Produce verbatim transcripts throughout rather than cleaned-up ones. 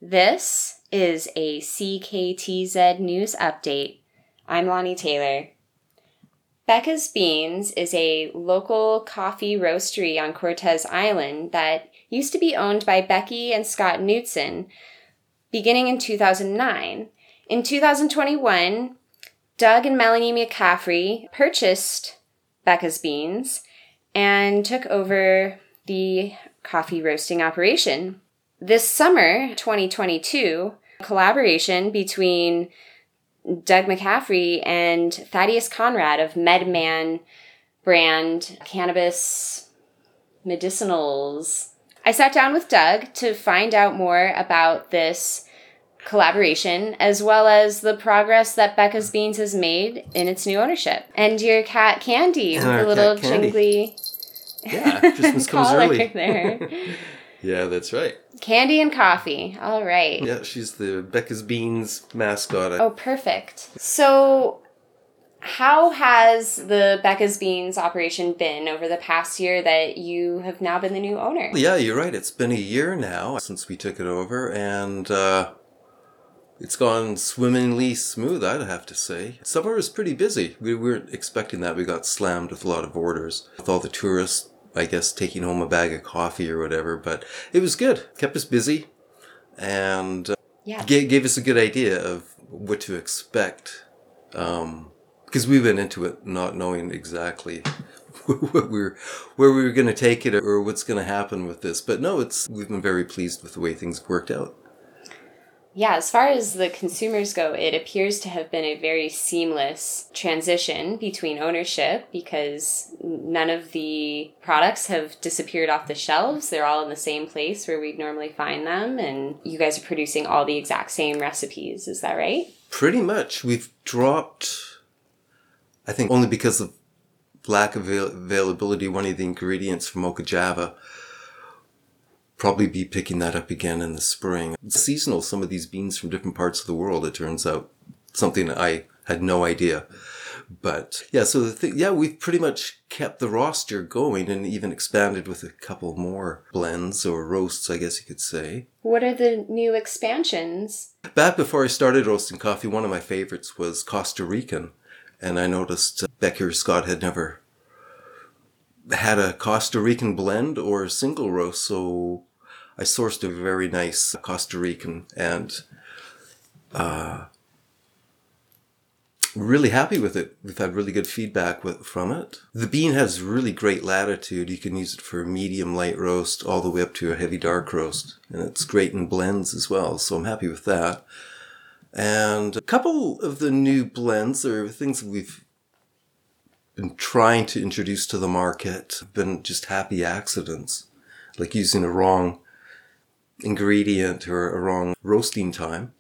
This is a C K T Z News Update. I'm Lonnie Taylor. Becca's Beans is a local coffee roastery on Cortez Island that used to be owned by Becky and Scott Knutson, beginning in two thousand nine. In two thousand twenty-one, Doug and Melanie McCaffrey purchased Becca's Beans and took over the coffee roasting operation. This summer, twenty twenty-two, a collaboration between Doug McCaffrey and Thaddeus Conrad of MedMan brand cannabis medicinals. I sat down with Doug to find out more about this collaboration, as well as the progress that Becca's Beans has made in its new ownership. And your cat Candy, And with our the little cat Candy. jingly Yeah, Christmas comes collar early. there. Yeah, that's right. Candy and coffee. All right. Yeah, she's the Becca's Beans mascot. Oh, perfect. So, how has the Becca's Beans operation been over the past year that you have now been the new owner? Yeah, you're right. It's been a year now since we took it over, and uh, it's gone swimmingly smooth, I'd have to say. Summer was pretty busy. We weren't expecting that. We got slammed with a lot of orders. With all the tourists, I guess, taking home a bag of coffee or whatever, but it was good. Kept us busy, and uh, Yeah. gave, gave us a good idea of what to expect. Um, because we went into it not knowing exactly what we were, where we were going to take it or what's going to happen with this. But no, it's we've been very pleased with the way things worked out. Yeah, as far as the consumers go, it appears to have been a very seamless transition between ownership because none of the products have disappeared off the shelves. They're all in the same place where we'd normally find them, and you guys are producing all the exact same recipes. Is that right? Pretty much. We've dropped, I think only because of lack of avail- availability, one of the ingredients from Mocha Java. Probably be picking that up again in the spring. It's seasonal, some of these beans from different parts of the world, it turns out. Something I had no idea. But yeah, so the thing, yeah, we've pretty much kept the roster going and even expanded with a couple more blends or roasts, I guess you could say. What are the new expansions? Back before I started roasting coffee, one of my favorites was Costa Rican. And I noticed Becky or Scott had never had a Costa Rican blend or a single roast, so I sourced a very nice Costa Rican and uh, really happy with it. We've had really good feedback with, from it. The bean has really great latitude. You can use it for a medium light roast all the way up to a heavy dark roast, and it's great in blends as well, so I'm happy with that. And a couple of the new blends are things that we've been trying to introduce to the market have been just happy accidents, like using a wrong ingredient or a wrong roasting time,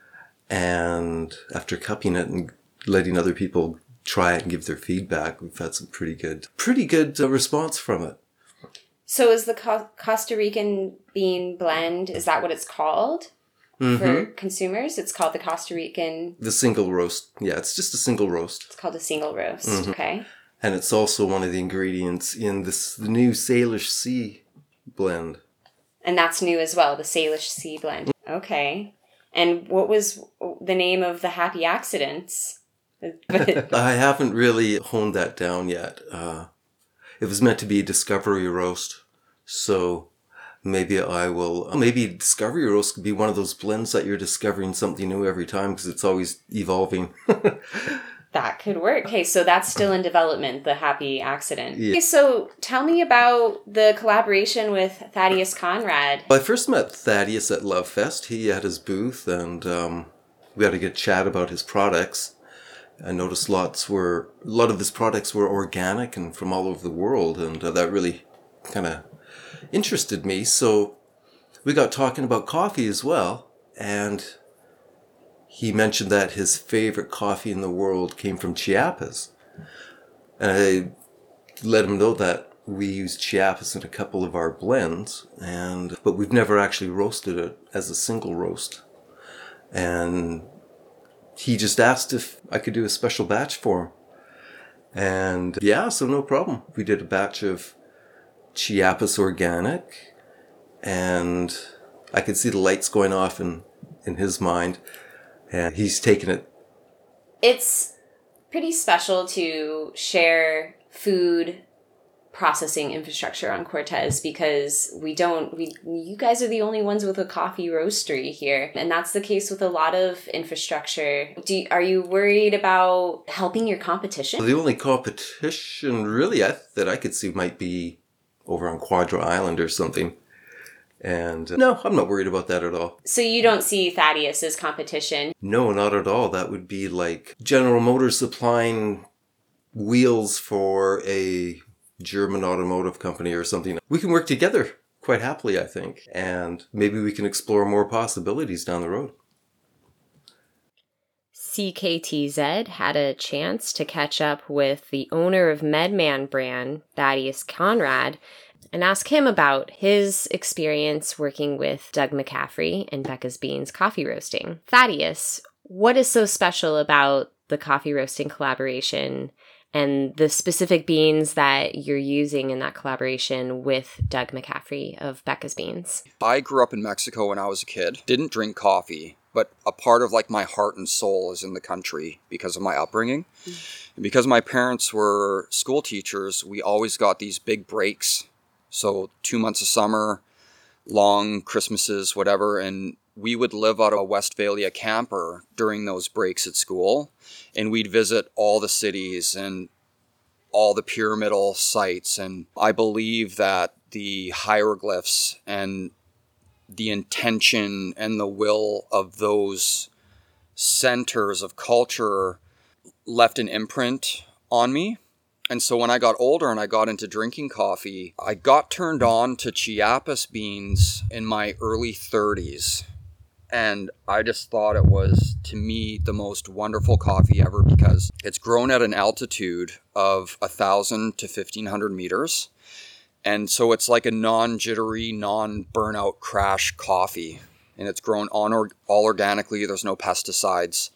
and after cupping it and letting other people try it and give their feedback, we've had some pretty good pretty good uh, response from it. So is the Co- Costa Rican bean blend, is that what it's called? Mm-hmm. For consumers, it's called the Costa Rican. The single roast. Yeah, it's just a single roast. It's called a single roast. Mm-hmm. Okay. And it's also one of the ingredients in this the new Salish Sea blend. And that's new as well, the Salish Sea blend. Okay. And what was the name of the happy accidents? I haven't really honed that down yet. Uh, it was meant to be a discovery roast, so maybe I will, maybe Discovery Roast could be one of those blends that you're discovering something new every time because it's always evolving. That could work. Okay, so that's still in development, the happy accident. Yeah. Okay, so tell me about the collaboration with Thaddeus Conrad. I first met Thaddeus at Love Fest. He had his booth and um, we had a good chat about his products. I noticed lots were, a lot of his products were organic and from all over the world, and uh, that really kind of interested me. So we got talking about coffee as well, and he mentioned that his favorite coffee in the world came from Chiapas. And I let him know that we use Chiapas in a couple of our blends, and but we've never actually roasted it as a single roast. And he just asked if I could do a special batch for him. And yeah, so no problem. We did a batch of Chiapas organic, and I could see the lights going off in, in his mind, and he's taken it. It's pretty special to share food processing infrastructure on Cortez because we don't, we, you guys are the only ones with a coffee roastery here. And that's the case with a lot of infrastructure. Do you, are you worried about helping your competition? The only competition really I, that I could see might be over on Quadra Island or something. And uh, no, I'm not worried about that at all. So you don't see Thaddeus as competition? No, not at all. That would be like General Motors supplying wheels for a German automotive company or something. We can work together quite happily, I think, and maybe we can explore more possibilities down the road. C K T Z had a chance to catch up with the owner of Medman brand, Thaddeus Conrad, and ask him about his experience working with Doug McCaffrey and Becca's Beans coffee roasting. Thaddeus, what is so special about the coffee roasting collaboration and the specific beans that you're using in that collaboration with Doug McCaffrey of Becca's Beans? I grew up in Mexico when I was a kid. Didn't drink coffee, but a part of like my heart and soul is in the country because of my upbringing. Mm. And because my parents were school teachers, we always got these big breaks. So two months of summer, long Christmases, whatever, and we would live out of a Westphalia camper during those breaks at school, and we'd visit all the cities and all the pyramidal sites. And I believe that the hieroglyphs and the intention and the will of those centers of culture left an imprint on me. And so when I got older and I got into drinking coffee, I got turned on to Chiapas beans in my early thirties. And I just thought it was, to me, the most wonderful coffee ever because it's grown at an altitude of one thousand to fifteen hundred meters. And so it's like a non-jittery, non-burnout crash coffee. And it's grown on or- all organically. There's no pesticides.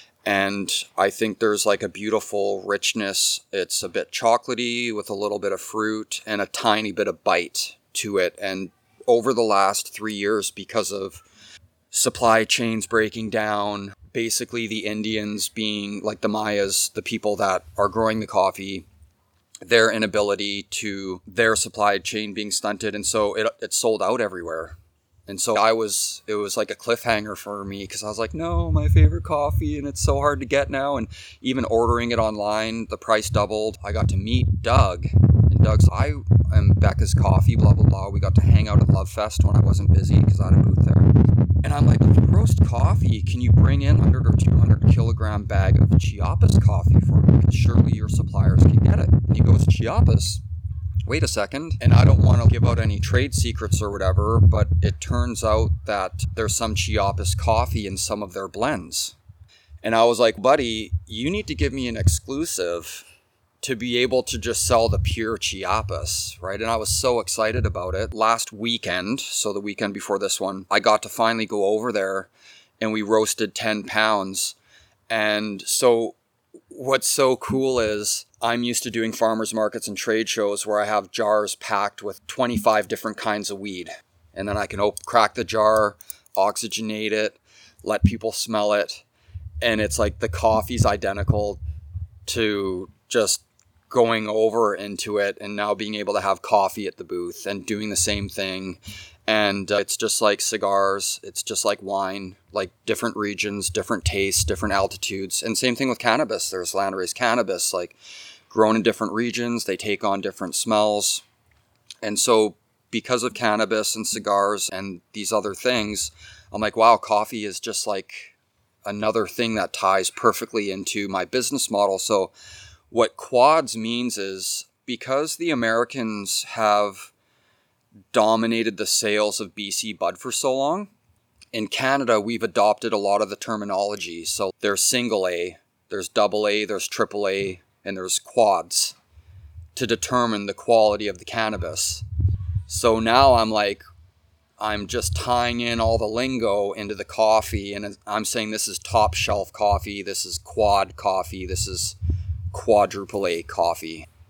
And I think there's like a beautiful richness. It's a bit chocolatey with a little bit of fruit and a tiny bit of bite to it. And over the last three years, because of supply chains breaking down, basically the Indians being like the Mayas, the people that are growing the coffee, their inability to, their supply chain being stunted. And so it it sold out everywhere. And so I was, it was like a cliffhanger for me because I was like, no, my favorite coffee, and it's so hard to get now. And even ordering it online, the price doubled. I got to meet Doug, and Doug's, I am Becca's Coffee, blah, blah, blah. We got to hang out at Love Fest when I wasn't busy because I had a booth there. And I'm like, if you roast coffee, can you bring in one hundred or two hundred kilogram bag of Chiapas coffee for me? Because surely your suppliers can get it. And he goes, Chiapas? Wait a second. And I don't want to give out any trade secrets or whatever, but it turns out that there's some Chiapas coffee in some of their blends. And I was like, buddy, you need to give me an exclusive to be able to just sell the pure Chiapas, right? And I was so excited about it. Last weekend, so the weekend before this one, I got to finally go over there and we roasted ten pounds. And so what's so cool is I'm used to doing farmers markets and trade shows where I have jars packed with twenty-five different kinds of weed. And then I can op- crack the jar, oxygenate it, let people smell it. And it's like the coffee's identical to just going over into it and now being able to have coffee at the booth and doing the same thing. And uh, it's just like cigars. It's just like wine, like different regions, different tastes, different altitudes. And same thing with cannabis. There's landrace cannabis, like grown in different regions. They take on different smells. And so because of cannabis and cigars and these other things, I'm like, wow, coffee is just like another thing that ties perfectly into my business model. So what Quads means is because the Americans have dominated the sales of B C Bud for so long, in Canada, we've adopted a lot of the terminology. So there's single A, there's double A, there's triple A, and there's quads to determine the quality of the cannabis. So now I'm like, I'm just tying in all the lingo into the coffee, and I'm saying this is top shelf coffee, this is quad coffee, this is quadruple A coffee.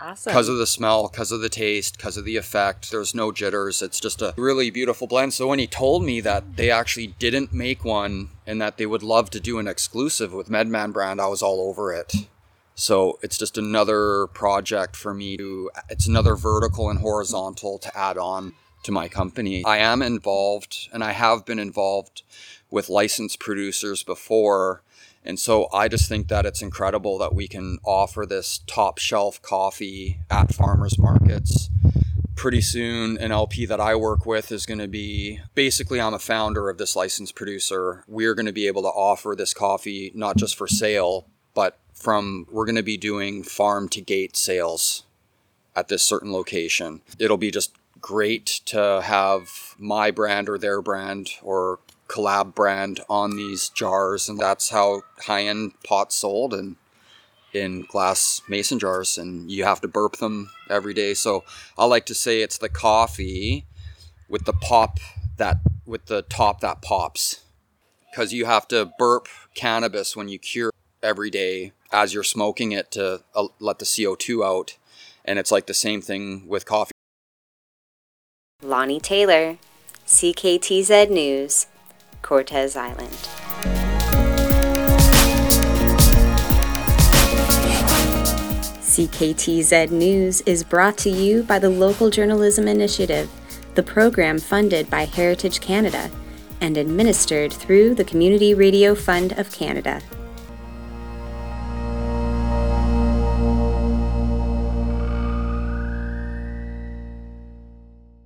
Awesome. Because of the smell, because of the taste, because of the effect. There's no jitters. It's just a really beautiful blend. So when he told me that they actually didn't make one and that they would love to do an exclusive with Medman brand, I was all over it. So it's just another project for me to, it's another vertical and horizontal to add on to my company. I am involved, and I have been involved with licensed producers before. And so I just think that it's incredible that we can offer this top shelf coffee at farmers markets. Pretty soon, an L P that I work with is going to be, basically I'm a founder of this licensed producer. We're going to be able to offer this coffee not just for sale, but from, we're going to be doing farm to gate sales at this certain location. It'll be just great to have my brand or their brand or collab brand on these jars, and that's how high-end pots sold, and in glass mason jars, and you have to burp them every day. So I like to say it's the coffee with the pop that with the top that pops, because you have to burp cannabis when you cure every day as you're smoking it to uh, let the C O two out, and it's like the same thing with coffee. Lonnie Taylor, C K T Z News, Cortez Island. C K T Z News is brought to you by the Local Journalism Initiative, the program funded by Heritage Canada and administered through the Community Radio Fund of Canada.